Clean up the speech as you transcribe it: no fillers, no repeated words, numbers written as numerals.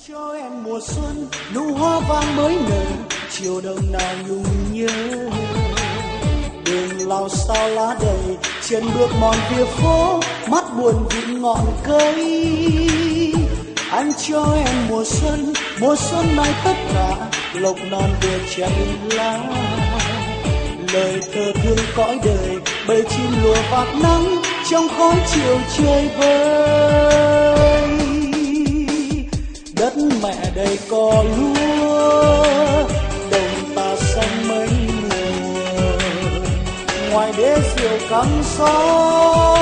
cho em mùa xuân nụ hoa vàng mới nở, chiều đông nào nhung nhớ. Đường lao sao lá đầy, trên bước mòn phía phố, mắt buồn vì ngọn cây. Anh cho em mùa xuân này tất cả, lộc non đưa chén lá. Lời thơ thương cõi đời, bầy chim lùa vạt nắng, trong khói chiều trời vơi. Đất mẹ đầy cỏ lúa, đồng ta xanh mấy mùa. Ngoài đế diều cắm gió,